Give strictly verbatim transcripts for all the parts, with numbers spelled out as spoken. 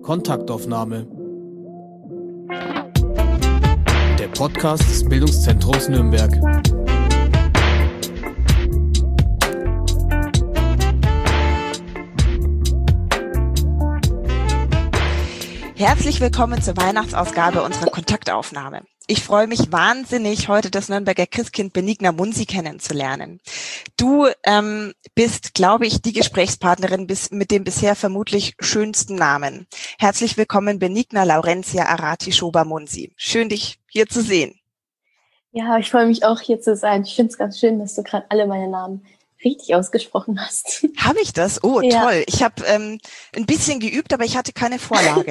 Kontaktaufnahme. Der Podcast des Bildungszentrums Nürnberg. Herzlich willkommen zur Weihnachtsausgabe unserer Kontaktaufnahme. Ich freue mich wahnsinnig, heute das Nürnberger Christkind Benigna Munzi kennenzulernen. Du ähm, bist, glaube ich, die Gesprächspartnerin bis, mit dem bisher vermutlich schönsten Namen. Herzlich willkommen, Benigna Laurentia Arati Schober-Munzi. Schön, dich hier zu sehen. Ja, ich freue mich auch, hier zu sein. Ich finde es ganz schön, dass du gerade alle meine Namen richtig ausgesprochen hast. Habe ich das? Oh, ja. Toll. Ich habe ähm, ein bisschen geübt, aber ich hatte keine Vorlage.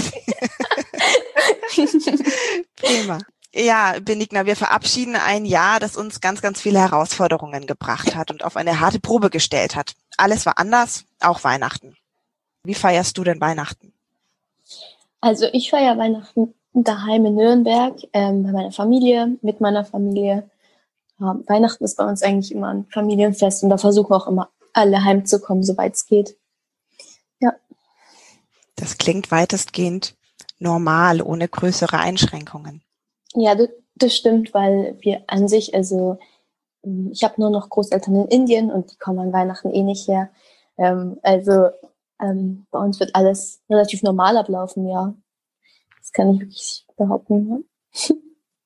Prima. Ja, Benigna, wir verabschieden ein Jahr, das uns ganz, ganz viele Herausforderungen gebracht hat und auf eine harte Probe gestellt hat. Alles war anders, auch Weihnachten. Wie feierst du denn Weihnachten? Also ich feiere Weihnachten daheim in Nürnberg, ähm, bei meiner Familie, mit meiner Familie. Ja, Weihnachten ist bei uns eigentlich immer ein Familienfest und da versuchen wir auch immer alle heimzukommen, soweit es geht. Ja. Das klingt weitestgehend normal, ohne größere Einschränkungen. Ja, das, das stimmt, weil wir an sich, also ich habe nur noch Großeltern in Indien und die kommen an Weihnachten eh nicht her. Ähm, also ähm, bei uns wird alles relativ normal ablaufen, ja. Das kann ich wirklich behaupten. Ja.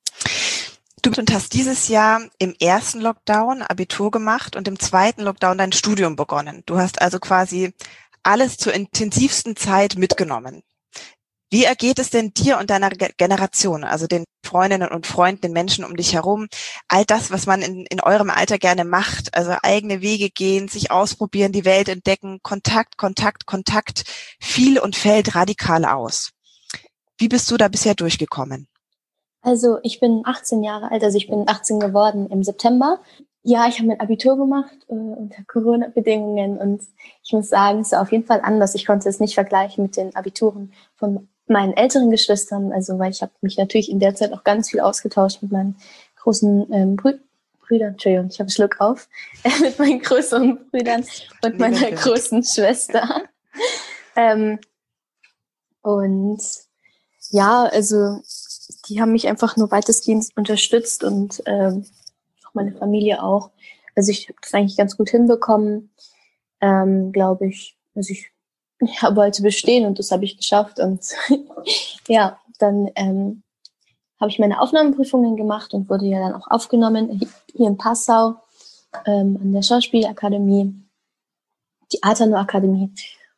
Du hast dieses Jahr im ersten Lockdown Abitur gemacht und im zweiten Lockdown dein Studium begonnen. Du hast also quasi alles zur intensivsten Zeit mitgenommen. Wie ergeht es denn dir und deiner Generation, also den Freundinnen und Freunden, den Menschen um dich herum, all das, was man in, in eurem Alter gerne macht, also eigene Wege gehen, sich ausprobieren, die Welt entdecken, Kontakt, Kontakt, Kontakt, fiel und fällt radikal aus. Wie bist du da bisher durchgekommen? Also ich bin achtzehn Jahre alt, also ich bin achtzehn geworden im September. Ja, ich habe mein Abitur gemacht äh, unter Corona-Bedingungen und ich muss sagen, es ist auf jeden Fall anders. Ich konnte es nicht vergleichen mit den Abituren von meinen älteren Geschwistern, also weil ich habe mich natürlich in der Zeit auch ganz viel ausgetauscht mit meinen großen ähm, Brü- Brüdern, Entschuldigung, ich habe einen Schluck auf, äh, mit meinen größeren Brüdern und meiner großen Schwester. ähm, und ja, also die haben mich einfach nur weitestgehend unterstützt und ähm, auch meine Familie auch. Also ich habe das eigentlich ganz gut hinbekommen, ähm, glaube ich. Also ich, ich wollte bestehen und das habe ich geschafft. Und ja, dann ähm, habe ich meine Aufnahmeprüfungen gemacht und wurde ja dann auch aufgenommen hier in Passau ähm, an der Schauspielakademie, die Atano-Akademie,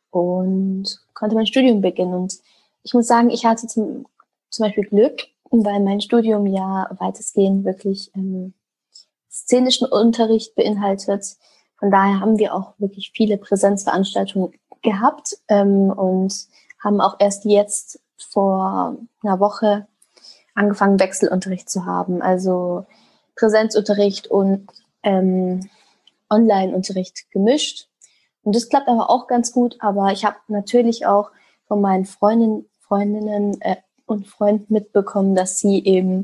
und konnte mein Studium beginnen. Und ich muss sagen, ich hatte zum, zum Beispiel Glück, weil mein Studium ja weitestgehend wirklich ähm, szenischen Unterricht beinhaltet. Von daher haben wir auch wirklich viele Präsenzveranstaltungen gehabt ähm, und haben auch erst jetzt vor einer Woche angefangen, Wechselunterricht zu haben. Also Präsenzunterricht und ähm, Online-Unterricht gemischt. Und das klappt aber auch ganz gut. Aber ich habe natürlich auch von meinen Freundinnen, Freundinnen äh, und Freunden mitbekommen, dass sie eben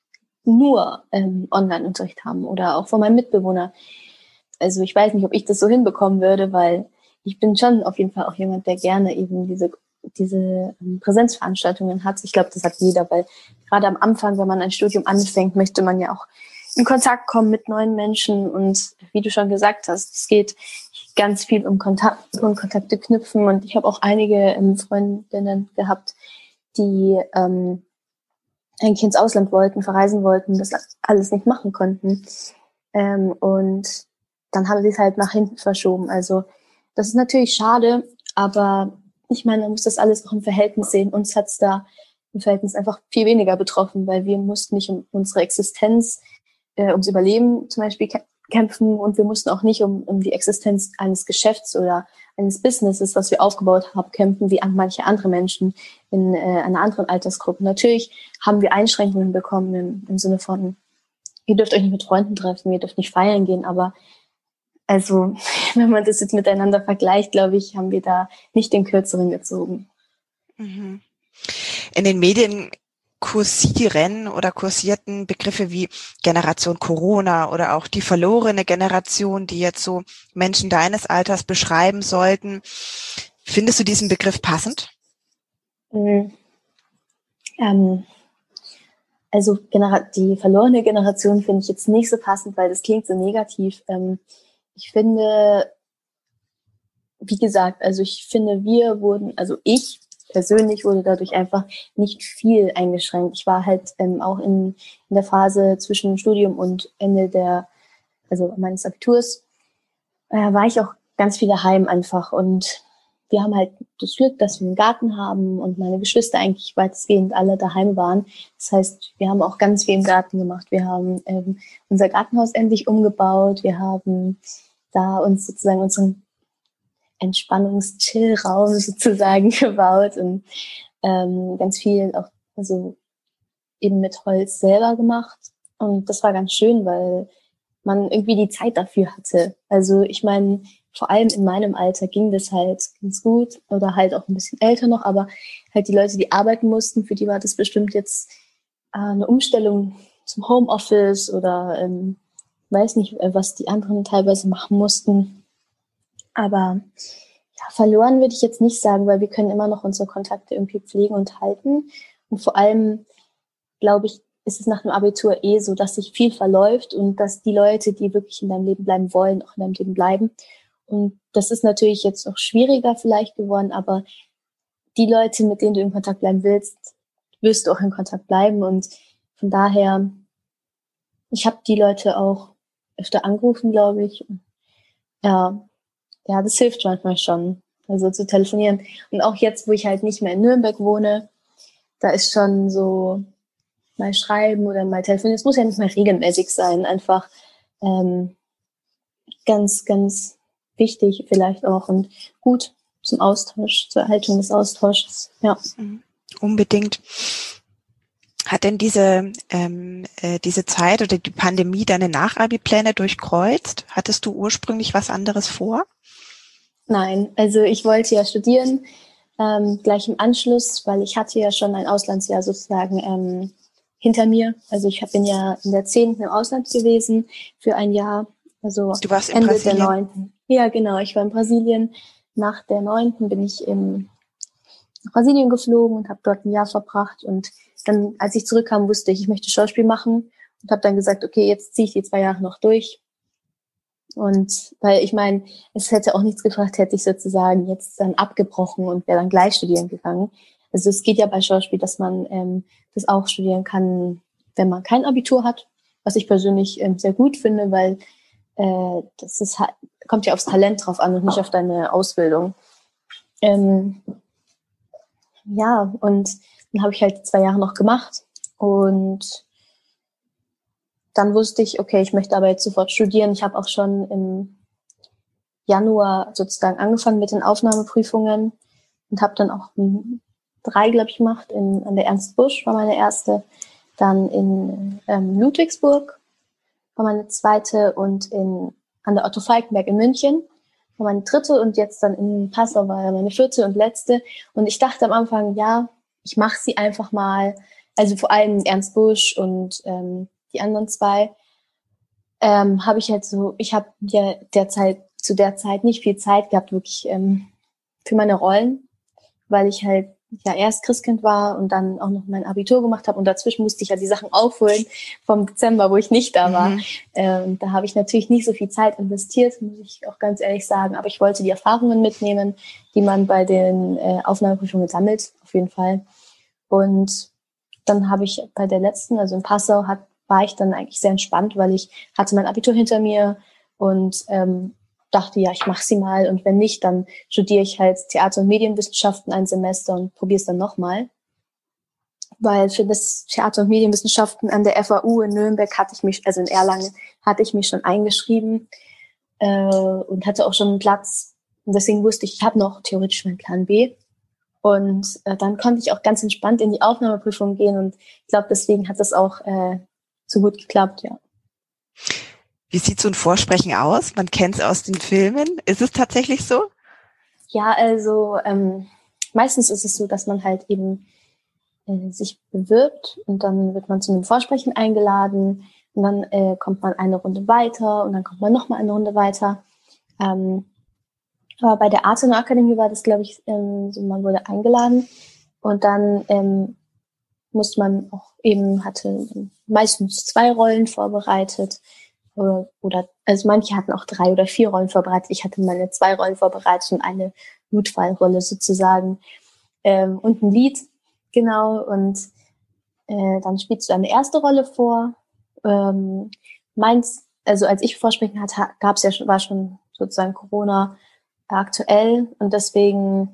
nur ähm, Online-Unterricht haben oder auch von meinem Mitbewohner. Also ich weiß nicht, ob ich das so hinbekommen würde, weil ich bin schon auf jeden Fall auch jemand, der gerne eben diese diese ähm, Präsenzveranstaltungen hat. Ich glaube, das hat jeder, weil gerade am Anfang, wenn man ein Studium anfängt, möchte man ja auch in Kontakt kommen mit neuen Menschen und wie du schon gesagt hast, es geht ganz viel um Kontakt und Kontakte knüpfen und ich habe auch einige ähm, Freundinnen gehabt, die ähm, eigentlich ins Ausland wollten, verreisen wollten, das alles nicht machen konnten. Ähm, und dann haben sie es halt nach hinten verschoben. Also das ist natürlich schade, aber ich meine, man muss das alles auch im Verhältnis sehen. Uns hat es da im Verhältnis einfach viel weniger betroffen, weil wir mussten nicht um unsere Existenz, äh, ums Überleben zum Beispiel kämpfen und wir mussten auch nicht um, um die Existenz eines Geschäfts oder eines Businesses, was wir aufgebaut haben, kämpfen, wie an manche andere Menschen in äh, einer anderen Altersgruppe. Natürlich haben wir Einschränkungen bekommen im, im Sinne von, ihr dürft euch nicht mit Freunden treffen, ihr dürft nicht feiern gehen, aber also, wenn man das jetzt miteinander vergleicht, glaube ich, haben wir da nicht den Kürzeren gezogen. In den Medien kursieren oder kursierten Begriffe wie Generation Corona oder auch die verlorene Generation, die jetzt so Menschen deines Alters beschreiben sollten. Findest du diesen Begriff passend? Mhm. Ähm, also genera- die verlorene Generation finde ich jetzt nicht so passend, weil das klingt so negativ. Ähm, ich finde, wie gesagt, also ich finde, wir wurden, also ich persönlich wurde dadurch einfach nicht viel eingeschränkt. Ich war halt ähm, auch in, in der Phase zwischen Studium und Ende der, also meines Abiturs, äh, war ich auch ganz viel daheim einfach. Und wir haben halt das Glück, dass wir einen Garten haben und meine Geschwister eigentlich weitestgehend alle daheim waren. Das heißt, wir haben auch ganz viel im Garten gemacht. Wir haben ähm, unser Gartenhaus endlich umgebaut. Wir haben da uns sozusagen unseren Entspannungs-Chill-Raum sozusagen gebaut und ähm, ganz viel auch also eben mit Holz selber gemacht. Und das war ganz schön, weil man irgendwie die Zeit dafür hatte. Also ich meine, vor allem in meinem Alter ging das halt ganz gut oder halt auch ein bisschen älter noch, aber halt die Leute, die arbeiten mussten, für die war das bestimmt jetzt äh, eine Umstellung zum Homeoffice oder ähm, weiß nicht, was die anderen teilweise machen mussten. Aber ja, verloren würde ich jetzt nicht sagen, weil wir können immer noch unsere Kontakte irgendwie pflegen und halten. Und vor allem, glaube ich, ist es nach dem Abitur eh so, dass sich viel verläuft und dass die Leute, die wirklich in deinem Leben bleiben wollen, auch in deinem Leben bleiben. Und das ist natürlich jetzt noch schwieriger vielleicht geworden, aber die Leute, mit denen du in Kontakt bleiben willst, wirst du auch in Kontakt bleiben. Und von daher, ich habe die Leute auch öfter angerufen, glaube ich. Ja, ja, das hilft manchmal schon, also zu telefonieren. Und auch jetzt, wo ich halt nicht mehr in Nürnberg wohne, da ist schon so mal schreiben oder mal telefonieren. Es muss ja nicht mehr regelmäßig sein, einfach ähm, ganz, ganz wichtig vielleicht auch und gut zum Austausch, zur Erhaltung des Austauschs. Ja. Unbedingt. Hat denn diese ähm, äh, diese Zeit oder die Pandemie deine Nach-Abi-Pläne durchkreuzt? Hattest du ursprünglich was anderes vor? Nein, also ich wollte ja studieren, ähm, gleich im Anschluss, weil ich hatte ja schon ein Auslandsjahr sozusagen ähm, hinter mir. Also ich bin ja in der zehnten im Ausland gewesen für ein Jahr, also Du warst in Ende Brasilien. der neunten. Ja, genau, ich war in Brasilien. Nach der neunten bin ich in Brasilien geflogen und habe dort ein Jahr verbracht. Und dann, als ich zurückkam, wusste ich, ich möchte Schauspiel machen und habe dann gesagt, okay, jetzt ziehe ich die zwei Jahre noch durch. Und weil ich meine, es hätte auch nichts gebracht, hätte ich sozusagen jetzt dann abgebrochen und wäre dann gleich studieren gegangen. Also es geht ja bei Schauspiel, dass man ähm, das auch studieren kann, wenn man kein Abitur hat, was ich persönlich ähm, sehr gut finde, weil äh, das ist halt, kommt ja aufs Talent drauf an und nicht auf deine Ausbildung. Ähm, ja, und dann habe ich halt zwei Jahre noch gemacht und dann wusste ich, okay, ich möchte aber jetzt sofort studieren. Ich habe auch schon im Januar sozusagen angefangen mit den Aufnahmeprüfungen und habe dann auch drei, glaube ich, gemacht. In, an der Ernst Busch war meine erste, dann in ähm, Ludwigsburg war meine zweite und in, an der Otto Falckenberg in München war meine dritte und jetzt dann in Passau war meine vierte und letzte. Und ich dachte am Anfang, ja, ich mache sie einfach mal. Also vor allem Ernst Busch und ähm, die anderen zwei, ähm, habe ich halt so, ich habe ja derzeit, zu der Zeit nicht viel Zeit gehabt, wirklich ähm, für meine Rollen, weil ich halt ja erst Christkind war und dann auch noch mein Abitur gemacht habe und dazwischen musste ich ja die Sachen aufholen vom Dezember, wo ich nicht da war. Mhm. Ähm, da habe ich natürlich nicht so viel Zeit investiert, muss ich auch ganz ehrlich sagen, aber ich wollte die Erfahrungen mitnehmen, die man bei den äh, Aufnahmeprüfungen sammelt, auf jeden Fall. Und dann habe ich bei der letzten, also in Passau, hat, war ich dann eigentlich sehr entspannt, weil ich hatte mein Abitur hinter mir und ähm, dachte, ja, ich mache sie mal und wenn nicht, dann studiere ich halt Theater- und Medienwissenschaften ein Semester und probiere es dann nochmal. Weil für das Theater- und Medienwissenschaften an der F A U in Nürnberg hatte ich mich, also in Erlangen, hatte ich mich schon eingeschrieben äh, und hatte auch schon einen Platz. Und deswegen wusste ich, ich habe noch theoretisch meinen Plan B. Und äh, dann konnte ich auch ganz entspannt in die Aufnahmeprüfung gehen und ich glaube, deswegen hat das auch äh, so gut geklappt, ja. Wie sieht so ein Vorsprechen aus? Man kennt es aus den Filmen. Ist es tatsächlich so? Ja, also ähm, meistens ist es so, dass man halt eben äh, sich bewirbt und dann wird man zu einem Vorsprechen eingeladen und dann äh, kommt man eine Runde weiter und dann kommt man nochmal eine Runde weiter. Ähm, aber bei der Arte und Akademie war das, glaube ich, ähm, so, man wurde eingeladen Und dann ähm, muss man auch eben, hatte meistens zwei Rollen vorbereitet. Oder, oder also manche hatten auch drei oder vier Rollen vorbereitet. Ich hatte meine zwei Rollen vorbereitet und eine Notfallrolle sozusagen. Ähm, und ein Lied, genau. Und äh, dann spielst du eine erste Rolle vor. Ähm, meins, also als ich vorsprechen hatte, gab es ja schon, war schon sozusagen Corona aktuell und deswegen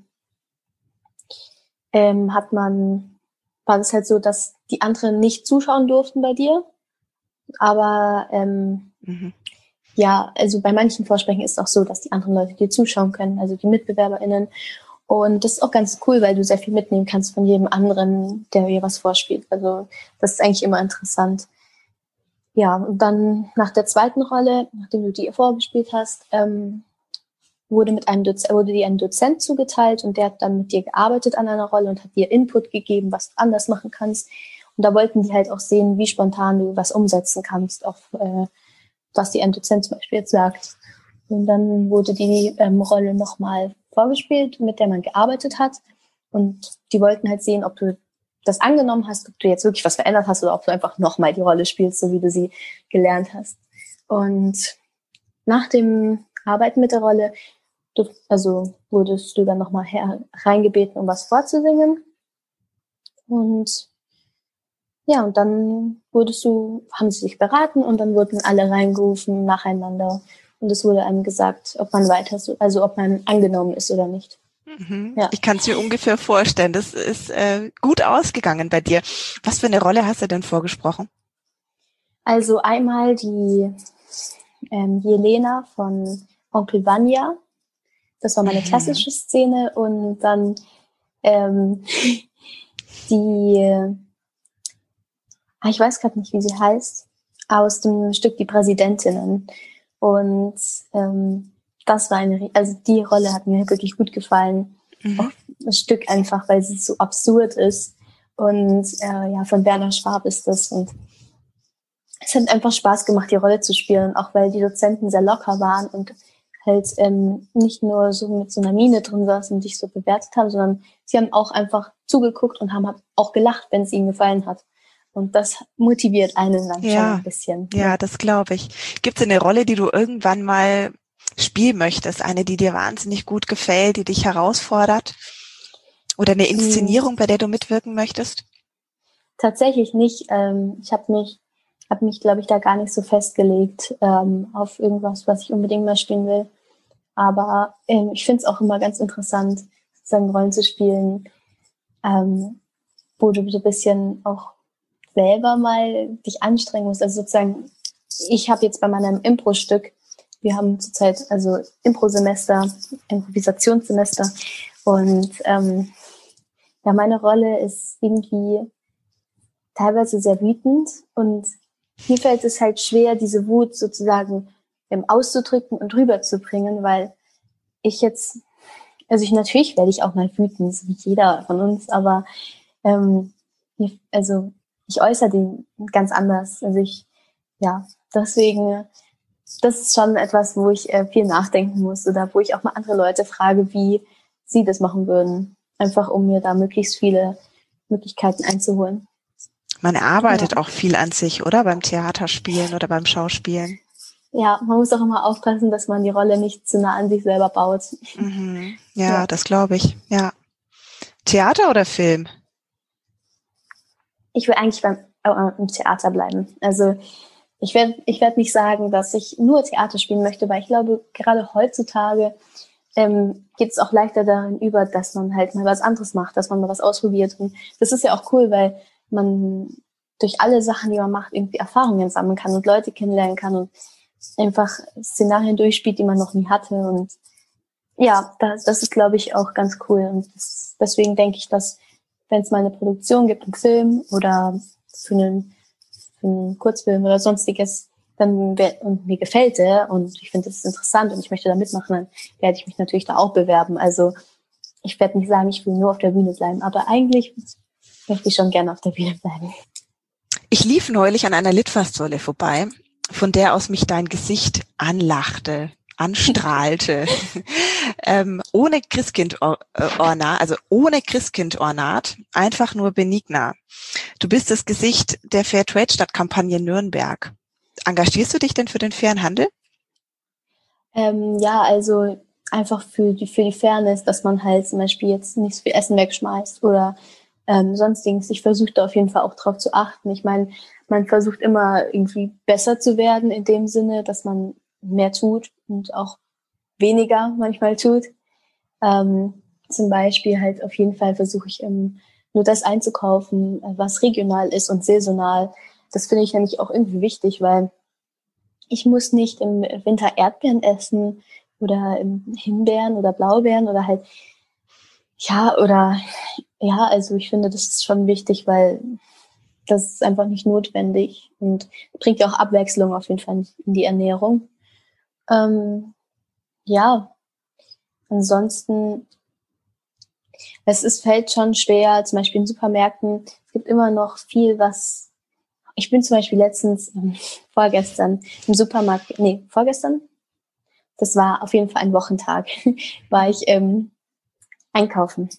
ähm, hat man, war es halt so, dass die anderen nicht zuschauen durften bei dir. Aber ähm, mhm. ja, also bei manchen Vorsprechen ist es auch so, dass die anderen Leute dir zuschauen können, also die MitbewerberInnen. Und das ist auch ganz cool, weil du sehr viel mitnehmen kannst von jedem anderen, der dir was vorspielt. Also das ist eigentlich immer interessant. Ja, und dann nach der zweiten Rolle, nachdem du die vorgespielt hast, ähm, wurde mit einem Doz- wurde dir ein Dozent zugeteilt und der hat dann mit dir gearbeitet an einer Rolle und hat dir Input gegeben, was du anders machen kannst. Und da wollten die halt auch sehen, wie spontan du was umsetzen kannst, auf äh, was dir ein Dozent zum Beispiel jetzt sagt. Und dann wurde die ähm, Rolle nochmal vorgespielt, mit der man gearbeitet hat. Und die wollten halt sehen, ob du das angenommen hast, ob du jetzt wirklich was verändert hast oder ob du einfach nochmal die Rolle spielst, so wie du sie gelernt hast. Und nach dem Arbeiten mit der Rolle, du, also wurdest du dann nochmal reingebeten, um was vorzusingen. Und ja, und dann wurdest du, haben sie sich beraten und dann wurden alle reingerufen nacheinander. Und es wurde einem gesagt, ob man weiter, also ob man angenommen ist oder nicht. Mhm. Ja. Ich kann es mir ungefähr vorstellen. Das ist äh, gut ausgegangen bei dir. Was für eine Rolle hast du denn vorgesprochen? Also einmal die ähm, Jelena von Onkel Vanya. Das war meine klassische Szene. Und dann ähm, die, ich weiß gerade nicht, wie sie heißt, aus dem Stück Die Präsidentinnen. Und ähm, das war eine, also die Rolle hat mir wirklich gut gefallen. Mhm. Auch das Stück einfach, weil es so absurd ist. Und äh, ja, von Werner Schwab ist das. Und es hat einfach Spaß gemacht, die Rolle zu spielen, auch weil die Dozenten sehr locker waren und halt ähm, nicht nur so mit so einer Miene drin saßen und dich so bewertet haben, sondern sie haben auch einfach zugeguckt und haben auch gelacht, wenn es ihnen gefallen hat. Und das motiviert einen dann ja schon ein bisschen. Ja, ja, das glaube ich. Gibt es eine Rolle, die du irgendwann mal spielen möchtest? Eine, die dir wahnsinnig gut gefällt, die dich herausfordert? Oder eine Inszenierung, bei der du mitwirken möchtest? Tatsächlich nicht. Ähm, ich habe mich, hab mich, glaube ich, da gar nicht so festgelegt ähm, auf irgendwas, was ich unbedingt mal spielen will. Aber ähm, ich finde es auch immer ganz interessant, sozusagen Rollen zu spielen, ähm, wo du so ein bisschen auch selber mal dich anstrengen musst. Also sozusagen, ich habe jetzt bei meinem Impro-Stück, wir haben zurzeit also Impro-Semester, Improvisationssemester und ähm, ja, meine Rolle ist irgendwie teilweise sehr wütend und mir fällt es halt schwer, diese Wut sozusagen ähm, auszudrücken und rüberzubringen, weil ich jetzt, also ich natürlich werde ich auch mal wütend, so wie jeder von uns, aber ähm, also ich äußere den ganz anders. Also ich, ja, deswegen, das ist schon etwas, wo ich äh, viel nachdenken muss oder wo ich auch mal andere Leute frage, wie sie das machen würden. Einfach, um mir da möglichst viele Möglichkeiten einzuholen. Man arbeitet ja auch viel an sich, oder? Beim Theaterspielen oder beim Schauspielen. Ja, man muss auch immer aufpassen, dass man die Rolle nicht zu nah an sich selber baut. Mhm. Ja, ja, das glaube ich, ja. Theater oder Film? Ich will eigentlich beim äh, im Theater bleiben. Also ich werde ich werd nicht sagen, dass ich nur Theater spielen möchte, weil ich glaube, gerade heutzutage ähm, geht es auch leichter darin über, dass man halt mal was anderes macht, dass man mal was ausprobiert. Und das ist ja auch cool, weil man durch alle Sachen, die man macht, irgendwie Erfahrungen sammeln kann und Leute kennenlernen kann und einfach Szenarien durchspielt, die man noch nie hatte. Und ja, das, das ist, glaube ich, auch ganz cool. Und das, deswegen denke ich, dass wenn es mal eine Produktion gibt, einen Film oder für einen, für einen Kurzfilm oder sonstiges, dann und mir gefällt der und ich finde das ist interessant und ich möchte da mitmachen, dann werde ich mich natürlich da auch bewerben. Also ich werde nicht sagen, ich will nur auf der Bühne bleiben, aber eigentlich möchte ich schon gerne auf der Bühne bleiben. Ich lief neulich an einer Litfaßsäule vorbei, von der aus mich dein Gesicht anlachte. anstrahlte. ähm, ohne Christkind-Ornat, also ohne Christkind-Ornat, einfach nur benigner. Du bist das Gesicht der Fairtrade-Stadtkampagne Nürnberg. Engagierst du dich denn für den fairen Handel? Ähm, ja, also einfach für die, für die Fairness, dass man halt zum Beispiel jetzt nicht so viel Essen wegschmeißt oder ähm, sonstiges. Ich versuche da auf jeden Fall auch drauf zu achten. Ich meine, man versucht immer irgendwie besser zu werden in dem Sinne, dass man mehr tut und auch weniger manchmal tut. Ähm, zum Beispiel halt auf jeden Fall versuche ich ähm, nur das einzukaufen, was regional ist und saisonal. Das finde ich nämlich auch irgendwie wichtig, weil ich muss nicht im Winter Erdbeeren essen oder Himbeeren oder Blaubeeren oder halt, ja, oder, ja, also ich finde, das ist schon wichtig, weil das ist einfach nicht notwendig und bringt ja auch Abwechslung auf jeden Fall in die Ernährung. Ähm, ja, ansonsten, es ist, fällt schon schwer, zum Beispiel in Supermärkten, es gibt immer noch viel, was, ich bin zum Beispiel letztens, ähm, vorgestern im Supermarkt, nee, vorgestern, das war auf jeden Fall ein Wochentag, war ich ähm, einkaufen.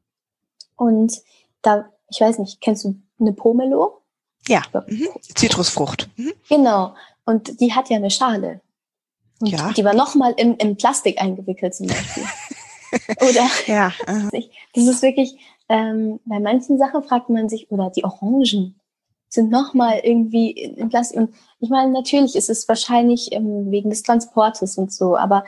Und da, ich weiß nicht, kennst du eine Pomelo? Ja, mhm. Zitrusfrucht. Mhm. Genau, und die hat ja eine Schale. Und ja. die war nochmal in, in Plastik eingewickelt zum Beispiel. Oder, ja, uh. das ist wirklich, ähm, bei manchen Sachen fragt man sich, oder die Orangen sind nochmal irgendwie in, in Plastik. Und ich meine, natürlich ist es wahrscheinlich ähm, wegen des Transportes und so, aber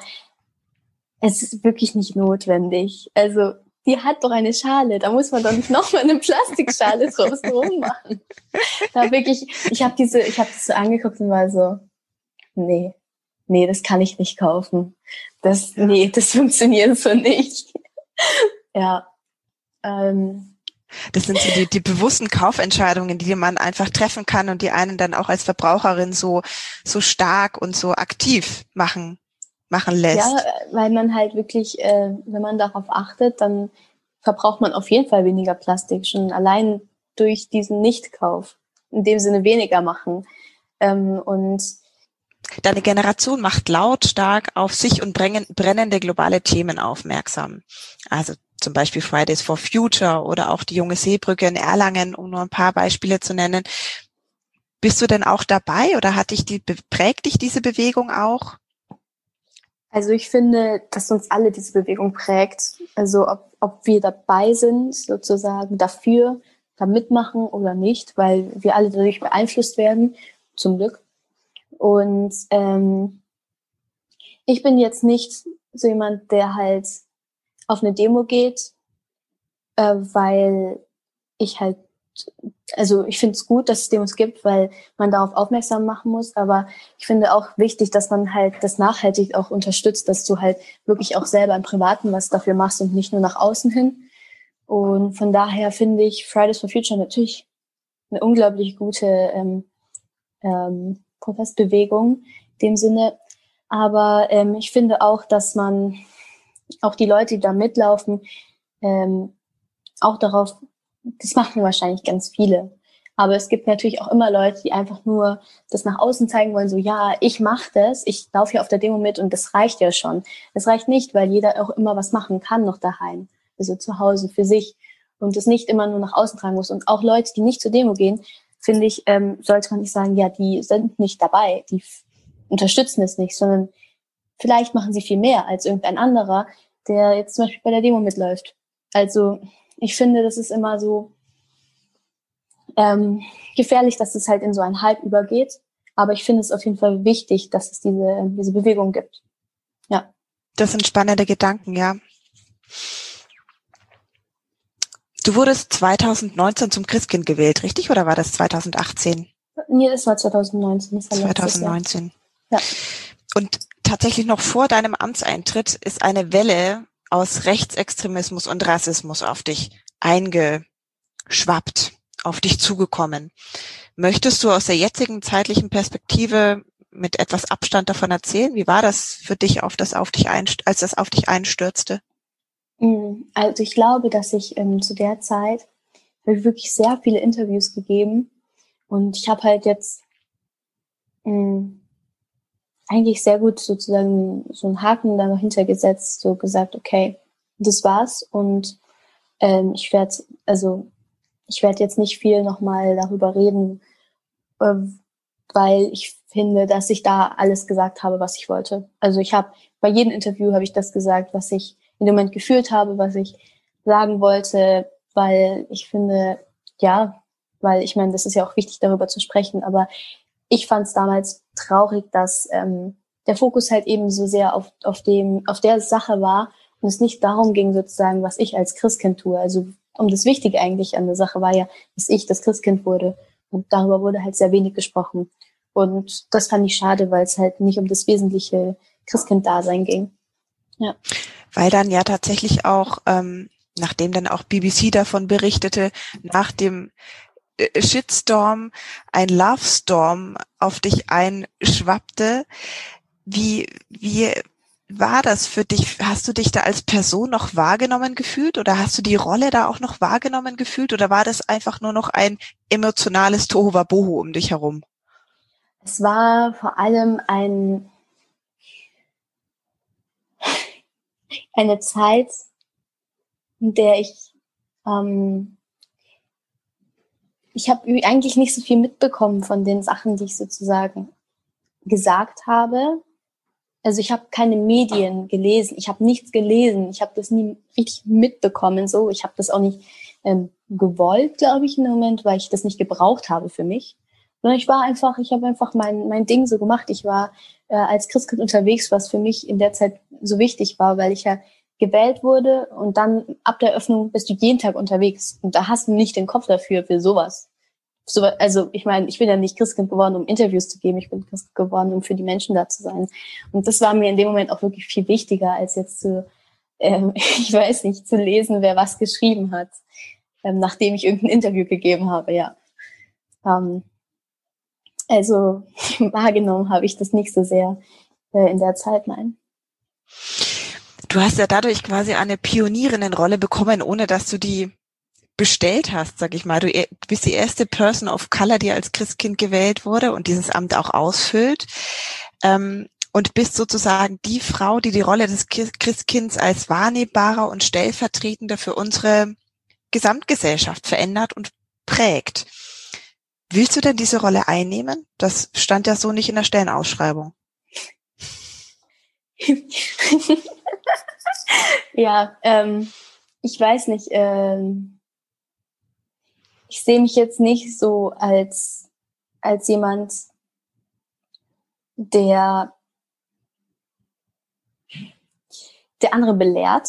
es ist wirklich nicht notwendig. Also, die hat doch eine Schale, da muss man doch nicht nochmal eine Plastikschale draus rummachen. Da wirklich, ich habe diese, ich habe das so angeguckt und war so, nee, nee, das kann ich nicht kaufen. Das, nee, das funktioniert so nicht. ja. Ähm, Das sind so die, die bewussten Kaufentscheidungen, die man einfach treffen kann und die einen dann auch als Verbraucherin so, so stark und so aktiv machen, machen lässt. Ja, weil man halt wirklich, äh, wenn man darauf achtet, dann verbraucht man auf jeden Fall weniger Plastik, schon allein durch diesen Nichtkauf. In dem Sinne weniger machen. Ähm, und Deine Generation macht lautstark auf sich und brennende globale Themen aufmerksam. Also zum Beispiel Fridays for Future oder auch die Junge Seebrücke in Erlangen, um nur ein paar Beispiele zu nennen. Bist du denn auch dabei oder hat dich die, prägt dich diese Bewegung auch? Also ich finde, dass uns alle diese Bewegung prägt. Also ob, ob wir dabei sind, sozusagen dafür, da mitmachen oder nicht, weil wir alle dadurch beeinflusst werden, zum Glück. Und ähm, ich bin jetzt nicht so jemand, der halt auf eine Demo geht, äh, weil ich halt, also ich finde es gut, dass es Demos gibt, weil man darauf aufmerksam machen muss, aber ich finde auch wichtig, dass man halt das nachhaltig auch unterstützt, dass du halt wirklich auch selber im Privaten was dafür machst und nicht nur nach außen hin. Und von daher finde ich Fridays for Future natürlich eine unglaublich gute ähm, ähm, Protestbewegung in dem Sinne. Aber ähm, ich finde auch, dass man auch die Leute, die da mitlaufen, ähm, auch darauf, das machen wahrscheinlich ganz viele. Aber es gibt natürlich auch immer Leute, die einfach nur das nach außen zeigen wollen, so, ja, ich mache das, ich laufe hier auf der Demo mit und das reicht ja schon. Das reicht nicht, weil jeder auch immer was machen kann noch daheim, also zu Hause für sich und es nicht immer nur nach außen tragen muss. Und auch Leute, die nicht zur Demo gehen, finde ich, ähm, sollte man nicht sagen, ja, die sind nicht dabei, die f- unterstützen es nicht, sondern vielleicht machen sie viel mehr als irgendein anderer, der jetzt zum Beispiel bei der Demo mitläuft. Also ich finde, das ist immer so ähm, gefährlich, dass es halt in so einen Hype übergeht. Aber ich finde es auf jeden Fall wichtig, dass es diese, diese Bewegung gibt. Ja. Das sind spannende Gedanken, ja. Du wurdest zwanzig neunzehn zum Christkind gewählt, richtig? Oder war das zwanzig achtzehn? Nee, das war zwanzig neunzehn. Das war zwanzig neunzehn. Ja. Und tatsächlich noch vor deinem Amtseintritt ist eine Welle aus Rechtsextremismus und Rassismus auf dich eingeschwappt, auf dich zugekommen. Möchtest du aus der jetzigen zeitlichen Perspektive mit etwas Abstand davon erzählen? Wie war das für dich, auf das auf dich einst- als das auf dich einstürzte? Also ich glaube, dass ich ähm, zu der Zeit habe ich wirklich sehr viele Interviews gegeben und ich habe halt jetzt mh, eigentlich sehr gut sozusagen so einen Haken da noch hintergesetzt, so gesagt, okay, das war's und ähm, ich werde, also ich werde jetzt nicht viel nochmal darüber reden, äh, weil ich finde, dass ich da alles gesagt habe, was ich wollte. Also ich habe bei jedem Interview habe ich das gesagt, was ich in dem Moment gefühlt habe, was ich sagen wollte, weil ich finde, ja, weil ich meine, das ist ja auch wichtig, darüber zu sprechen, aber ich fand es damals traurig, dass ähm, der Fokus halt eben so sehr auf, auf dem, auf der Sache war und es nicht darum ging, sozusagen, was ich als Christkind tue. Also um das Wichtige eigentlich an der Sache war ja, dass ich das Christkind wurde. Und darüber wurde halt sehr wenig gesprochen. Und das fand ich schade, weil es halt nicht um das wesentliche Christkind-Dasein ging. Ja. Weil dann ja tatsächlich auch, ähm, nachdem dann auch B B C davon berichtete, nach dem äh, Shitstorm ein Love Storm auf dich einschwappte. Wie, wie war das für dich? Hast du dich da als Person noch wahrgenommen gefühlt oder hast du die Rolle da auch noch wahrgenommen gefühlt oder war das einfach nur noch ein emotionales Tohuwabohu um dich herum? Es war vor allem ein, eine Zeit, in der ich, ähm, ich habe eigentlich nicht so viel mitbekommen von den Sachen, die ich sozusagen gesagt habe. Also ich habe keine Medien gelesen, ich habe nichts gelesen, ich habe das nie richtig mitbekommen. So, ich habe das auch nicht ähm, gewollt, glaube ich, in dem Moment, weil ich das nicht gebraucht habe für mich. Sondern ich war einfach, ich habe einfach mein mein Ding so gemacht. Ich war äh, als Christkind unterwegs, was für mich in der Zeit so wichtig war, weil ich ja gewählt wurde und dann ab der Öffnung bist du jeden Tag unterwegs und da hast du nicht den Kopf dafür für sowas. So, also ich meine, ich bin ja nicht Christkind geworden, um Interviews zu geben, ich bin Christkind geworden, um für die Menschen da zu sein. Und das war mir in dem Moment auch wirklich viel wichtiger, als jetzt zu, ähm, ich weiß nicht, zu lesen, wer was geschrieben hat, ähm, nachdem ich irgendein Interview gegeben habe, ja. Ähm, also wahrgenommen habe ich das nicht so sehr äh, in der Zeit, nein. Du hast ja dadurch quasi eine Pionierinnenrolle bekommen, ohne dass du die bestellt hast, sag ich mal. Du bist die erste Person of Color, die als Christkind gewählt wurde und dieses Amt auch ausfüllt. Ähm, und bist sozusagen die Frau, die die Rolle des Christkinds als wahrnehmbarer und stellvertretender für unsere Gesamtgesellschaft verändert und prägt. Willst du denn diese Rolle einnehmen? Das stand ja so nicht in der Stellenausschreibung. Ja, ähm, ich weiß nicht, ähm, ich sehe mich jetzt nicht so als, als jemand, der, der andere belehrt.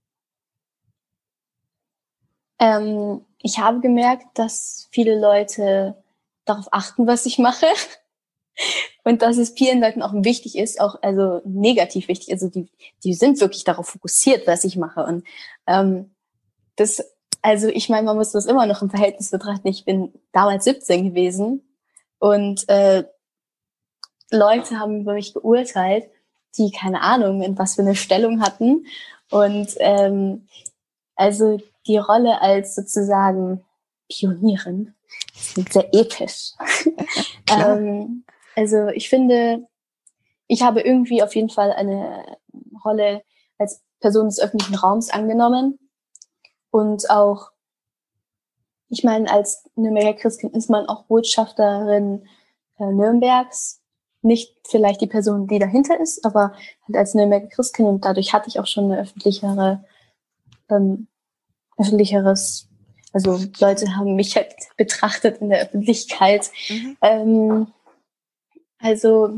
Ähm, ich habe gemerkt, dass viele Leute darauf achten, was ich mache. Und dass es vielen Leuten auch wichtig ist, auch also negativ wichtig. Also die, die sind wirklich darauf fokussiert, was ich mache. Und ähm, das, also ich meine, man muss das immer noch im Verhältnis betrachten. Ich bin damals siebzehn gewesen und äh, Leute haben über mich geurteilt, die keine Ahnung, in was für eine Stellung hatten. Und ähm, also die Rolle als sozusagen Pionierin ist sehr episch. ähm, also ich finde, ich habe irgendwie auf jeden Fall eine Rolle als Person des öffentlichen Raums angenommen. Und auch, ich meine, als Nürnberger Christkind ist man auch Botschafterin äh, Nürnbergs. Nicht vielleicht die Person, die dahinter ist, aber halt als Nürnberger Christkind. Und dadurch hatte ich auch schon eine öffentlichere, ähm, öffentlicheres, also Leute haben mich halt betrachtet in der Öffentlichkeit. Mhm. Ähm, also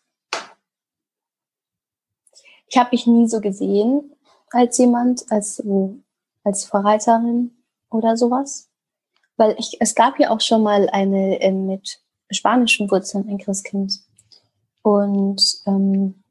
ich habe mich nie so gesehen als jemand, als so, als Vorreiterin oder sowas. Weil ich, es gab ja auch schon mal eine äh, mit spanischen Wurzeln, ein Christkind. Und ähm,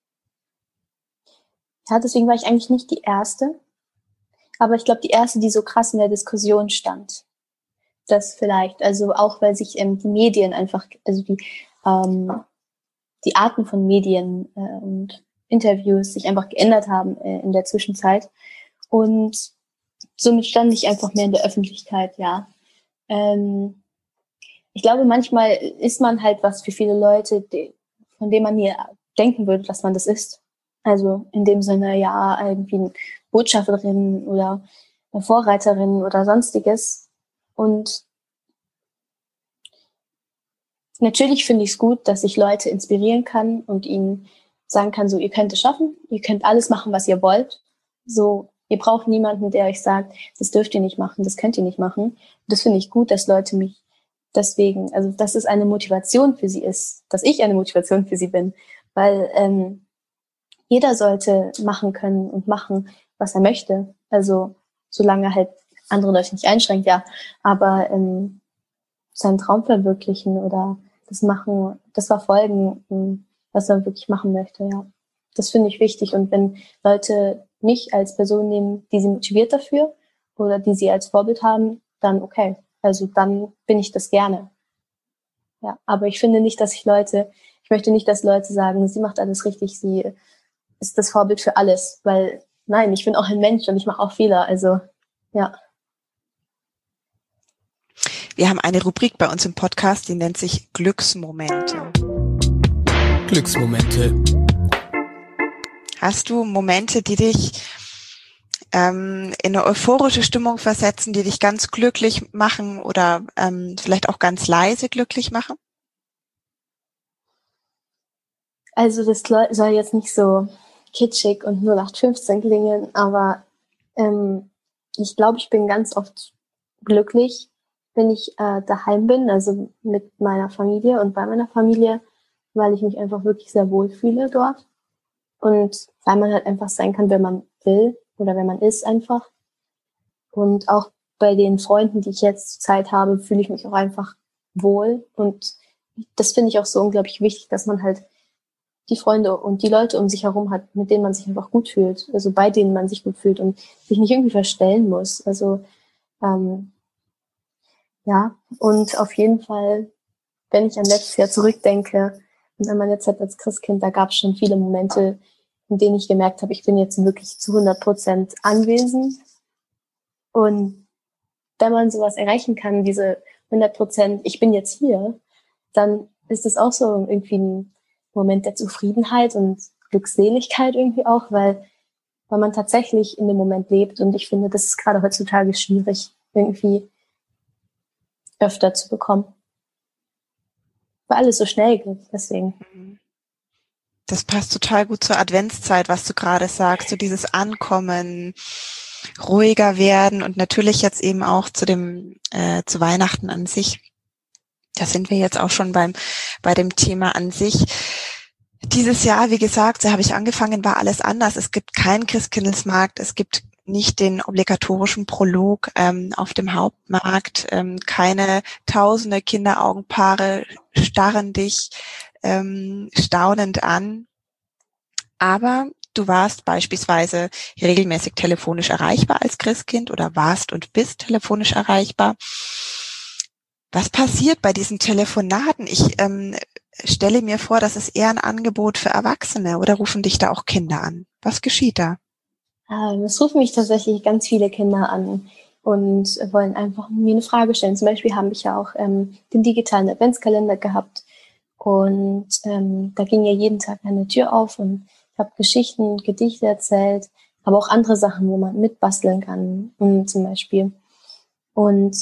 ja, deswegen war ich eigentlich nicht die Erste. Aber ich glaube, die Erste, die so krass in der Diskussion stand. Das vielleicht, also auch, weil sich ähm, die Medien einfach, also die, ähm, die Arten von Medien äh, und Interviews sich einfach geändert haben äh, in der Zwischenzeit. Und somit stand ich einfach mehr in der Öffentlichkeit, ja. Ähm, ich glaube, manchmal ist man halt was für viele Leute, die, von dem man nie denken würde, dass man das ist. Also in dem Sinne, ja, irgendwie eine Botschafterin oder eine Vorreiterin oder sonstiges. Und natürlich finde ich es gut, dass ich Leute inspirieren kann und ihnen sagen kann, so, ihr könnt es schaffen, ihr könnt alles machen, was ihr wollt. So, ihr braucht niemanden, der euch sagt, das dürft ihr nicht machen, das könnt ihr nicht machen. Und das finde ich gut, dass Leute mich deswegen, also dass es eine Motivation für sie ist, dass ich eine Motivation für sie bin, weil ähm, jeder sollte machen können und machen, was er möchte. Also solange halt andere Leute nicht einschränkt, ja. Aber ähm, seinen Traum verwirklichen oder das machen, das verfolgen, was er wirklich machen möchte, ja. Das finde ich wichtig. Und wenn Leute mich als Person nehmen, die sie motiviert dafür oder die sie als Vorbild haben, dann okay. Also dann bin ich das gerne. Ja, aber ich finde nicht, dass ich Leute, ich möchte nicht, dass Leute sagen, sie macht alles richtig, sie ist das Vorbild für alles, weil nein, ich bin auch ein Mensch und ich mache auch Fehler, also ja. Wir haben eine Rubrik bei uns im Podcast, die nennt sich Glücksmomente. Glücksmomente. Hast du Momente, die dich ähm, in eine euphorische Stimmung versetzen, die dich ganz glücklich machen oder ähm, vielleicht auch ganz leise glücklich machen? Also das soll jetzt nicht so kitschig und null acht fünfzehn klingen, aber ähm, ich glaube, ich bin ganz oft glücklich, wenn ich äh, daheim bin, also mit meiner Familie und bei meiner Familie, weil ich mich einfach wirklich sehr wohl fühle dort und weil man halt einfach sein kann, wenn man will oder wenn man ist einfach. Und auch bei den Freunden, die ich jetzt zur Zeit habe, fühle ich mich auch einfach wohl und das finde ich auch so unglaublich wichtig, dass man halt die Freunde und die Leute um sich herum hat, mit denen man sich einfach gut fühlt, also bei denen man sich gut fühlt und sich nicht irgendwie verstellen muss. Also ähm, ja, und auf jeden Fall, wenn ich an letztes Jahr zurückdenke und an meine Zeit als Christkind, da gab es schon viele Momente, in denen ich gemerkt habe, ich bin jetzt wirklich zu hundert Prozent anwesend. Und wenn man sowas erreichen kann, diese hundert Prozent, ich bin jetzt hier, dann ist das auch so irgendwie ein Moment der Zufriedenheit und Glückseligkeit irgendwie auch, weil, weil man tatsächlich in dem Moment lebt. Und ich finde, das ist gerade heutzutage schwierig, irgendwie öfter zu bekommen. Weil alles so schnell geht, deswegen. Das passt total gut zur Adventszeit, was du gerade sagst, so dieses Ankommen, ruhiger werden und natürlich jetzt eben auch zu dem äh, zu Weihnachten an sich. Da sind wir jetzt auch schon beim bei dem Thema an sich. Dieses Jahr, wie gesagt, so habe ich angefangen, war alles anders. Es gibt keinen Christkindlesmarkt, es gibt nicht den obligatorischen Prolog ähm, auf dem Hauptmarkt, ähm, keine tausende Kinderaugenpaare starren dich ähm, staunend an. Aber du warst beispielsweise regelmäßig telefonisch erreichbar als Christkind oder warst und bist telefonisch erreichbar. Was passiert bei diesen Telefonaten? Ich ähm, stelle mir vor, das ist eher ein Angebot für Erwachsene oder rufen dich da auch Kinder an? Was geschieht da? Es rufen mich tatsächlich ganz viele Kinder an und wollen einfach mir eine Frage stellen. Zum Beispiel habe ich ja auch ähm, den digitalen Adventskalender gehabt und ähm, da ging ja jeden Tag eine Tür auf und ich habe Geschichten, Gedichte erzählt, aber auch andere Sachen, wo man mitbasteln kann, und zum Beispiel. Und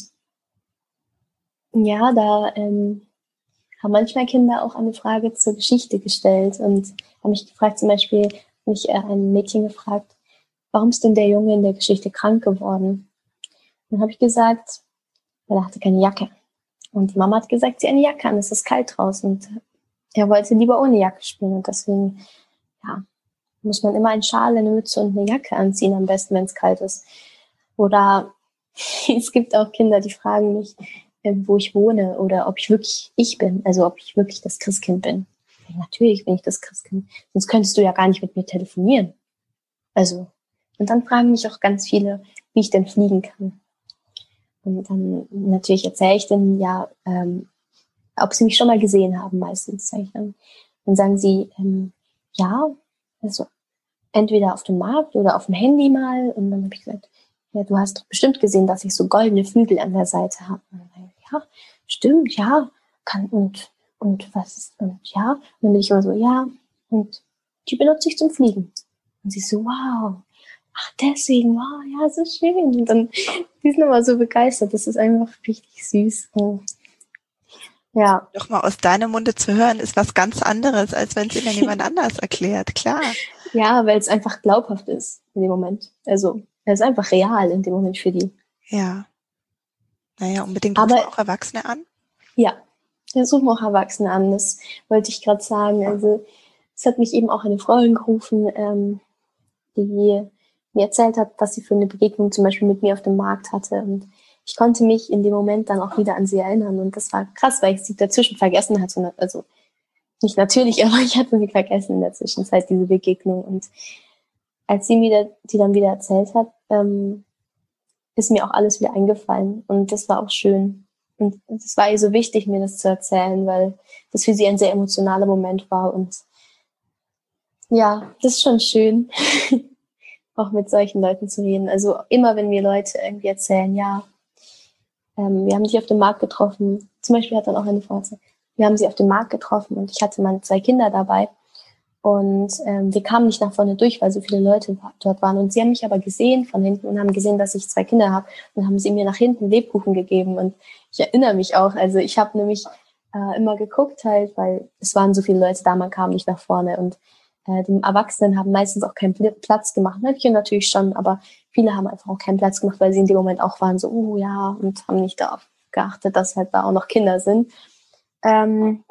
ja, da ähm, haben manchmal Kinder auch eine Frage zur Geschichte gestellt und haben mich gefragt, zum Beispiel, mich äh, ein Mädchen gefragt, warum ist denn der Junge in der Geschichte krank geworden? Dann habe ich gesagt, weil er hatte keine Jacke. Und die Mama hat gesagt, zieh eine Jacke an, es ist kalt draußen. Und er wollte lieber ohne Jacke spielen. Und deswegen, ja, muss man immer einen Schal, eine Mütze und eine Jacke anziehen, am besten, wenn es kalt ist. Oder es gibt auch Kinder, die fragen mich, wo ich wohne oder ob ich wirklich ich bin, also ob ich wirklich das Christkind bin. Ja, natürlich bin ich das Christkind, sonst könntest du ja gar nicht mit mir telefonieren. Also, und dann fragen mich auch ganz viele, wie ich denn fliegen kann. Und dann natürlich erzähle ich denen ja, ähm, ob sie mich schon mal gesehen haben, meistens sage ich dann. Dann sagen sie, ähm, ja, also entweder auf dem Markt oder auf dem Handy mal. Und dann habe ich gesagt, ja, du hast doch bestimmt gesehen, dass ich so goldene Flügel an der Seite habe. Und dann, ja, stimmt, ja, kann und und was ist und ja. Und dann bin ich immer so, ja, Und die benutze ich zum Fliegen. Und sie so, wow, ach deswegen, wow, ja, so schön. Und dann, die sind immer so begeistert, das ist einfach richtig süß. Und ja. Doch mal aus deinem Munde zu hören, ist was ganz anderes, als wenn es ihnen jemand anders erklärt, klar. Ja, weil es einfach glaubhaft ist in dem Moment. Also, es ist einfach real in dem Moment für die. Ja. Naja, unbedingt Aber rufen auch Erwachsene an. Ja, wir rufen auch Erwachsene an, das wollte ich gerade sagen. Also, es hat mich eben auch eine Freundin gerufen, ähm, die mir erzählt hat, was sie für eine Begegnung zum Beispiel mit mir auf dem Markt hatte. Und ich konnte mich in dem Moment dann auch wieder an sie erinnern. Und das war krass, weil ich sie dazwischen vergessen hatte. Also nicht natürlich, aber ich hatte sie vergessen in der Zwischenzeit, diese Begegnung. Und als sie mir die dann wieder erzählt hat, ähm, ist mir auch alles wieder eingefallen. Und das war auch schön. Und es war ihr so wichtig, mir das zu erzählen, weil das für sie ein sehr emotionaler Moment war. Und ja, das ist schon schön, auch mit solchen Leuten zu reden. Also immer, wenn mir Leute irgendwie erzählen, ja, ähm, wir haben dich auf dem Markt getroffen. Zum Beispiel hat dann auch eine Frau gesagt, wir haben sie auf dem Markt getroffen und ich hatte meine zwei Kinder dabei. Und ähm, wir kamen nicht nach vorne durch, weil so viele Leute dort waren. Und sie haben mich aber gesehen von hinten und haben gesehen, dass ich zwei Kinder habe. Und haben sie mir nach hinten Lebkuchen gegeben. Und ich erinnere mich auch, also ich habe nämlich äh, immer geguckt halt, weil es waren so viele Leute da, man kam nicht nach vorne. Und äh, die Erwachsenen haben meistens auch keinen Platz gemacht. Mädchen natürlich schon, aber viele haben einfach auch keinen Platz gemacht, weil sie in dem Moment auch waren so, oh ja, und haben nicht darauf geachtet, dass halt da auch noch Kinder sind. Ähm,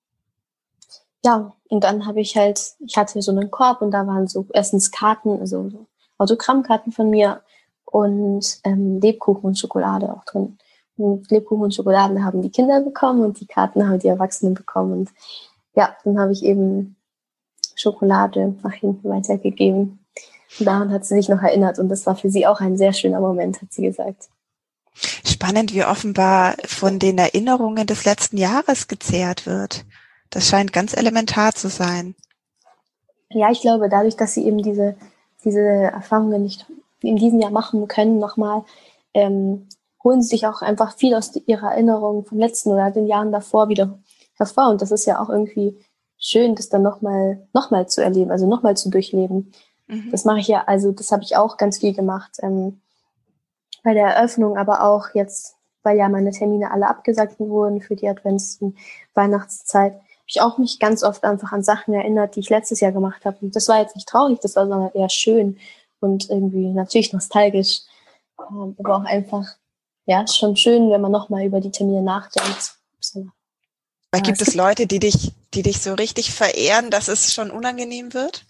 Ja, und dann habe ich halt, ich hatte so einen Korb und da waren so erstens Karten, also so Autogrammkarten von mir und ähm, Lebkuchen und Schokolade auch drin. Und Lebkuchen und Schokolade haben die Kinder bekommen und die Karten haben die Erwachsenen bekommen. Und ja, dann habe ich eben Schokolade nach hinten weitergegeben. Und daran hat sie sich noch erinnert und das war für sie auch ein sehr schöner Moment, hat sie gesagt. Spannend, wie offenbar von den Erinnerungen des letzten Jahres gezehrt wird. Das scheint ganz elementar zu sein. Ja, ich glaube, dadurch, dass sie eben diese, diese Erfahrungen nicht in diesem Jahr machen können, nochmal, ähm, holen sie sich auch einfach viel aus ihrer Erinnerung vom letzten oder den Jahren davor wieder hervor. Und das ist ja auch irgendwie schön, das dann nochmal, nochmal zu erleben, also nochmal zu durchleben. Mhm. Das mache ich ja, also das habe ich auch ganz viel gemacht, ähm, bei der Eröffnung, aber auch jetzt, weil ja meine Termine alle abgesagt wurden für die Advents- und Weihnachtszeit, habe ich auch mich ganz oft einfach an Sachen erinnert, die ich letztes Jahr gemacht habe. Und das war jetzt nicht traurig, das war sondern eher schön und irgendwie natürlich nostalgisch. Aber auch einfach, ja, ist schon schön, wenn man nochmal über die Termine nachdenkt. Weil gibt es Leute, die dich, die dich so richtig verehren, dass es schon unangenehm wird?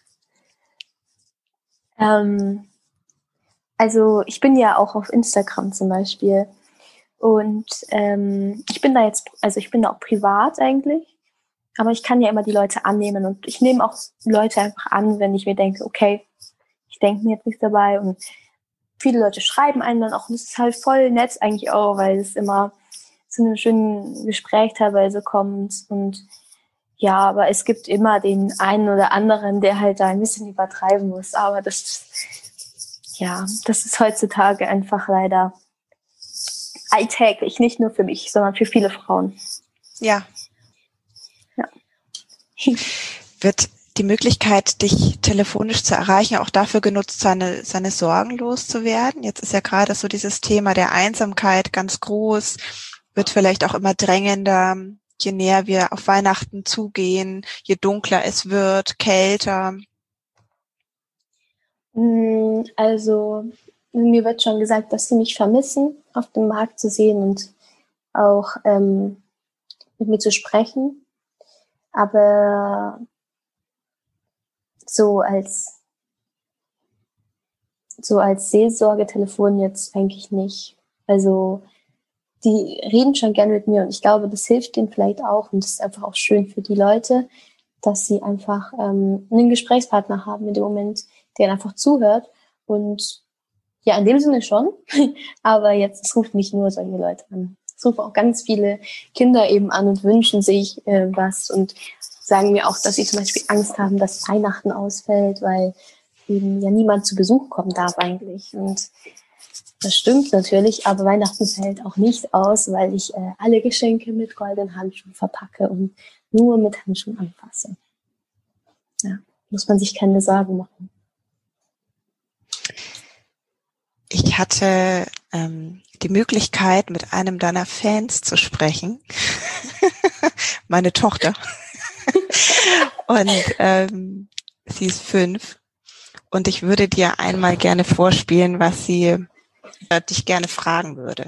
Ähm, also ich bin ja auch auf Instagram zum Beispiel und ähm, ich bin da jetzt, also ich bin da auch privat eigentlich, aber ich kann ja immer die Leute annehmen und ich nehme auch Leute einfach an, wenn ich mir denke, okay, ich denke mir jetzt nichts dabei und viele Leute schreiben einen dann auch und das ist halt voll nett eigentlich auch, weil es immer zu einem schönen Gespräch teilweise kommt und ja, aber es gibt immer den einen oder anderen, der halt da ein bisschen übertreiben muss, aber das ja, das ist heutzutage einfach leider alltäglich, nicht nur für mich, sondern für viele Frauen. Ja. Ja. Wird die Möglichkeit, dich telefonisch zu erreichen, auch dafür genutzt, seine, seine Sorgen loszuwerden? Jetzt ist ja gerade so dieses Thema der Einsamkeit ganz groß, wird vielleicht auch immer drängender, je näher wir auf Weihnachten zugehen, je dunkler es wird, kälter. Also mir wird schon gesagt, dass sie mich vermissen, auf dem Markt zu sehen und auch ähm, mit mir zu sprechen. Aber so als so als Seelsorgetelefon jetzt eigentlich nicht. Also die reden schon gerne mit mir und ich glaube, das hilft denen vielleicht auch und das ist einfach auch schön für die Leute, dass sie einfach ähm, einen Gesprächspartner haben in dem Moment, der einfach zuhört und ja, in dem Sinne schon, aber jetzt, es ruft nicht nur solche Leute an. Es rufen auch ganz viele Kinder eben an und wünschen sich äh, was und sagen mir auch, dass sie zum Beispiel Angst haben, dass Weihnachten ausfällt, weil eben ja niemand zu Besuch kommen darf eigentlich. Und das stimmt natürlich, aber Weihnachten fällt auch nicht aus, weil ich äh, alle Geschenke mit goldenen Handschuhen verpacke und nur mit Handschuhen anfasse. ja, muss man sich keine Sorgen machen. Ich hatte ähm, die Möglichkeit, mit einem deiner Fans zu sprechen. Meine Tochter. Und ähm, sie ist fünf. Und ich würde dir einmal gerne vorspielen, was sie äh, dich gerne fragen würde.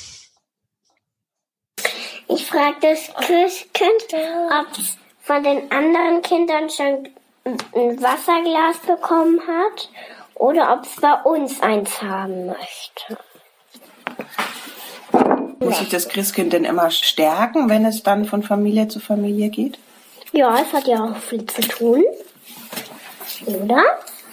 Ich frage das Christkind, ob es von den anderen Kindern schon ein Wasserglas bekommen hat oder ob es bei uns eins haben möchte. Muss sich das Christkind denn immer stärken, wenn es dann von Familie zu Familie geht? Ja, es hat ja auch viel zu tun. Oder?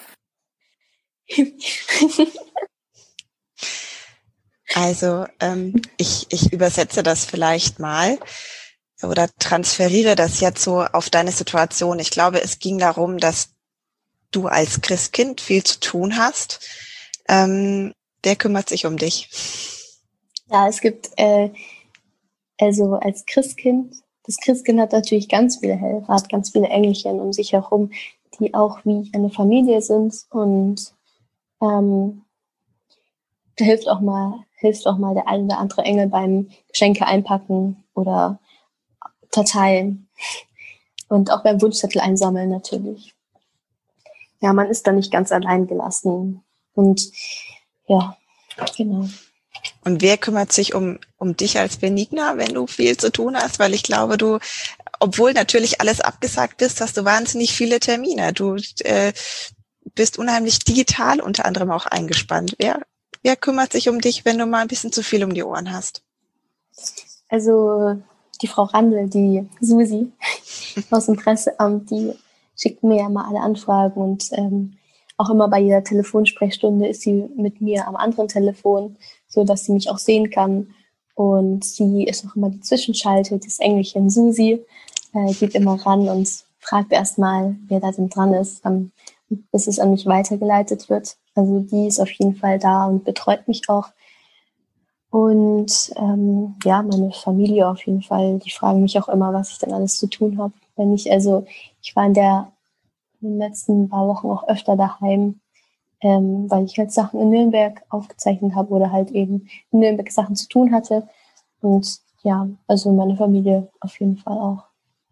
Also ähm, ich, ich übersetze das vielleicht mal oder transferiere das jetzt so auf deine Situation. Ich glaube, es ging darum, dass du als Christkind viel zu tun hast. Ähm, wer kümmert sich um dich? Ja, es gibt, äh, also als Christkind, das Christkind hat natürlich ganz viele Helfer, hat ganz viele Engelchen um sich herum, die auch wie eine Familie sind und ähm, da hilft auch mal, hilft auch mal der ein oder andere Engel beim Geschenke einpacken oder verteilen und auch beim Wunschzettel einsammeln natürlich. Ja, man ist da nicht ganz allein gelassen und ja, genau. Und wer kümmert sich um um dich als Benigna, wenn du viel zu tun hast? Weil ich glaube, du, obwohl natürlich alles abgesagt ist, hast du wahnsinnig viele Termine. Du äh, bist unheimlich digital unter anderem auch eingespannt. Wer, wer kümmert sich um dich, wenn du mal ein bisschen zu viel um die Ohren hast? Also die Frau Randl, die Susi aus dem Presseamt, die schickt mir ja mal alle Anfragen und ähm, auch immer bei jeder Telefonsprechstunde ist sie mit mir am anderen Telefon, so dass sie mich auch sehen kann. Und sie ist auch immer die Zwischenschalte, das Engelchen Susi, äh, geht immer ran und fragt erstmal, wer da denn dran ist, ähm, bis es an mich weitergeleitet wird. Also die ist auf jeden Fall da und betreut mich auch. Und ähm, ja, meine Familie auf jeden Fall, die fragen mich auch immer, was ich denn alles zu tun habe. Wenn ich, also ich war in der in den letzten paar Wochen auch öfter daheim, ähm, weil ich halt Sachen in Nürnberg aufgezeichnet habe oder halt eben in Nürnberg Sachen zu tun hatte. Und ja, also meine Familie auf jeden Fall auch.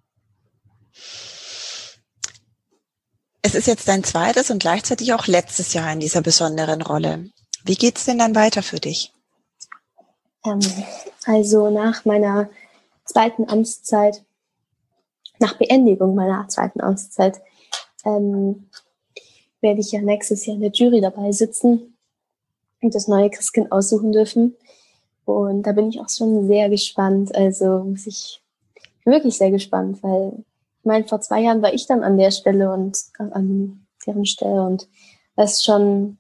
Es ist jetzt dein zweites und gleichzeitig auch letztes Jahr in dieser besonderen Rolle. Wie geht's denn dann weiter für dich? Ähm, also nach meiner zweiten Amtszeit, nach Beendigung meiner zweiten Amtszeit, ähm, werde ich ja nächstes Jahr in der Jury dabei sitzen und das neue Christkind aussuchen dürfen. Und da bin ich auch schon sehr gespannt. Also muss ich wirklich sehr gespannt, weil ich meine, vor zwei Jahren war ich dann an der Stelle und äh, an deren Stelle und das ist schon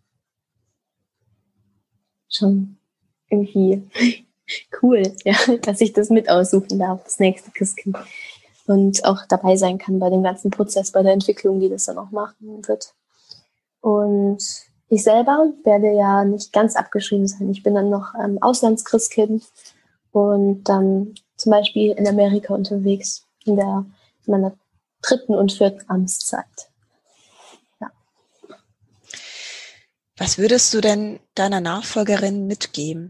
schon irgendwie cool, ja, dass ich das mit aussuchen darf, das nächste Christkind. Und auch dabei sein kann bei dem ganzen Prozess, bei der Entwicklung, die das dann auch machen wird. Und ich selber werde ja nicht ganz abgeschrieben sein. Ich bin dann noch ähm, Auslandschristkind und dann zum Beispiel in Amerika unterwegs in, der, in meiner dritten und vierten Amtszeit. Ja. Was würdest du denn deiner Nachfolgerin mitgeben?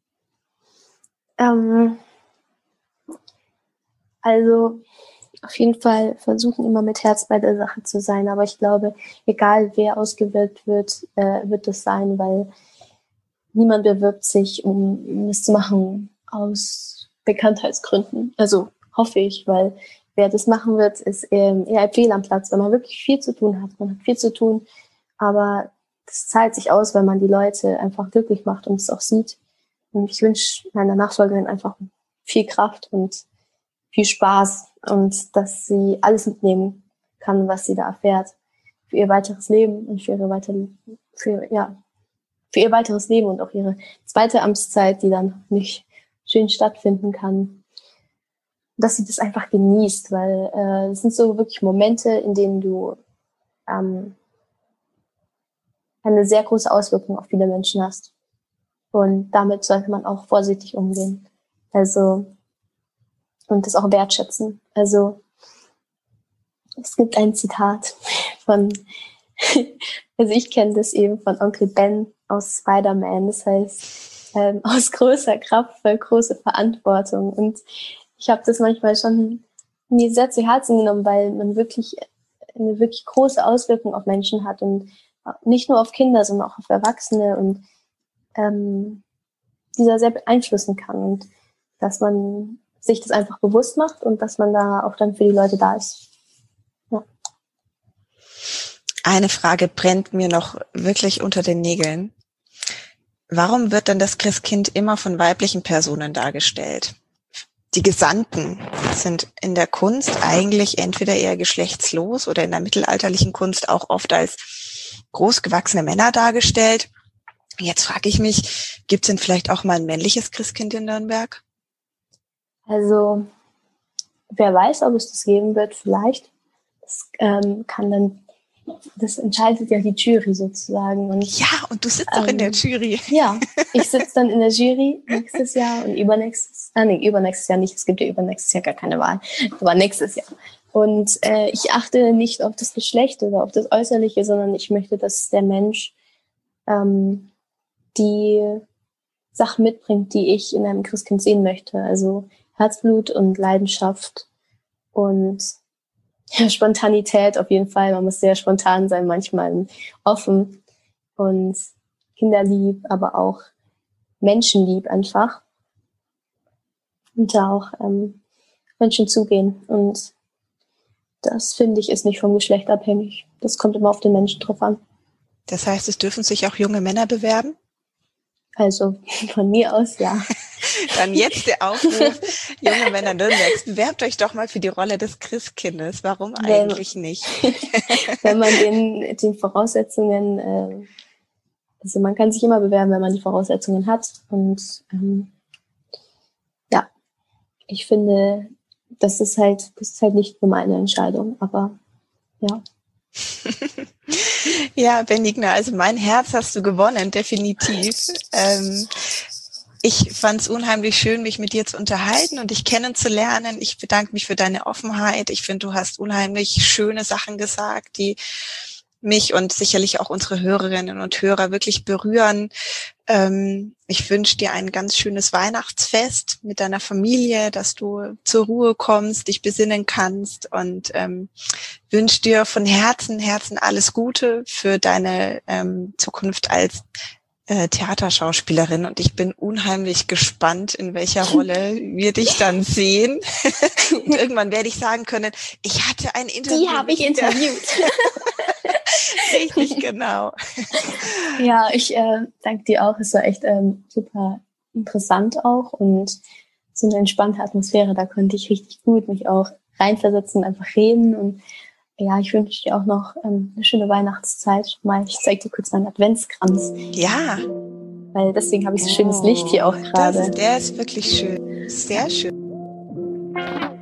Ähm, also auf jeden Fall versuchen, immer mit Herz bei der Sache zu sein. Aber ich glaube, egal wer ausgewählt wird, äh, wird es sein, weil niemand bewirbt sich, um, um es zu machen aus Bekanntheitsgründen. Also hoffe ich, weil wer das machen wird, ist ähm, eher fehl am Platz, weil man wirklich viel zu tun hat. Man hat viel zu tun, aber das zahlt sich aus, wenn man die Leute einfach glücklich macht und es auch sieht. Und ich wünsche meiner Nachfolgerin einfach viel Kraft und viel Spaß und dass sie alles mitnehmen kann, was sie da erfährt, für ihr weiteres Leben und für ihre weitere, für, ja, für ihr weiteres Leben und auch ihre zweite Amtszeit, die dann nicht schön stattfinden kann. Dass sie das einfach genießt, weil äh, es sind so wirklich Momente, in denen du ähm, eine sehr große Auswirkung auf viele Menschen hast. Und damit sollte man auch vorsichtig umgehen. Also und das auch wertschätzen. Also Es gibt ein Zitat von, also ich kenne das eben von Onkel Ben aus Spider-Man. Das heißt, ähm, aus großer Kraft folgt große Verantwortung. Und ich habe das manchmal schon mir sehr zu Herzen genommen, weil man wirklich eine wirklich große Auswirkung auf Menschen hat und nicht nur auf Kinder, sondern auch auf Erwachsene und ähm, dieser sehr beeinflussen kann und dass man sich das einfach bewusst macht und dass man da auch dann für die Leute da ist. Ja. Eine Frage brennt mir noch wirklich unter den Nägeln. Warum wird denn das Christkind immer von weiblichen Personen dargestellt? Die Gesandten sind in der Kunst eigentlich entweder eher geschlechtslos oder in der mittelalterlichen Kunst auch oft als großgewachsene Männer dargestellt. Jetzt frage ich mich, gibt es denn vielleicht auch mal ein männliches Christkind in Nürnberg? Also, wer weiß, ob es das geben wird, vielleicht. Das ähm, kann dann, das entscheidet ja die Jury sozusagen. Und, ja, und du sitzt ähm, doch in der Jury. Ja, ich sitze dann in der Jury nächstes Jahr und übernächstes, ah nee, übernächstes Jahr nicht, es gibt ja übernächstes Jahr gar keine Wahl, aber nächstes Jahr. Und äh, ich achte nicht auf das Geschlecht oder auf das Äußerliche, sondern ich möchte, dass der Mensch ähm, die Sachen mitbringt, die ich in einem Christkind sehen möchte. Also Herzblut und Leidenschaft und ja, Spontanität auf jeden Fall. Man muss sehr spontan sein, manchmal offen und kinderlieb, aber auch menschenlieb einfach. Und da auch ähm, Menschen zugehen. Und das, finde ich, ist nicht vom Geschlecht abhängig. Das kommt immer auf den Menschen drauf an. Das heißt, es dürfen sich auch junge Männer bewerben? Also von mir aus, ja. Dann jetzt der Aufruf, junge Männer Nürnbergs, bewerbt euch doch mal für die Rolle des Christkindes. Warum Wenn, eigentlich nicht? Wenn man den, den Voraussetzungen, äh, also man kann sich immer bewerben, wenn man die Voraussetzungen hat. Und ähm, ja, ich finde, das ist halt, das ist halt nicht nur meine Entscheidung, aber ja. Ja, Benigna, also mein Herz hast du gewonnen, definitiv. Ähm, ich fand es unheimlich schön, mich mit dir zu unterhalten und dich kennenzulernen. Ich bedanke mich für deine Offenheit. Ich finde, du hast unheimlich schöne Sachen gesagt, die mich und sicherlich auch unsere Hörerinnen und Hörer wirklich berühren. Ähm, ich wünsche dir ein ganz schönes Weihnachtsfest mit deiner Familie, dass du zur Ruhe kommst, dich besinnen kannst und ähm, wünsche dir von Herzen, Herzen alles Gute für deine ähm, Zukunft als äh, Theaterschauspielerin. Und ich bin unheimlich gespannt, in welcher Rolle wir dich dann sehen. Und irgendwann werde ich sagen können, ich hatte ein Interview. Die habe ich interviewt. Richtig, genau. Ja, ich äh, danke dir auch. Es war echt ähm, super interessant auch und so eine entspannte Atmosphäre. Da konnte ich richtig gut mich auch reinversetzen, einfach reden. Und ja, ich wünsche dir auch noch ähm, eine schöne Weihnachtszeit. Mal, ich zeige dir kurz meinen Adventskranz. Ja. Weil deswegen habe ich so schönes Licht hier auch gerade. Der ist wirklich schön. Sehr schön.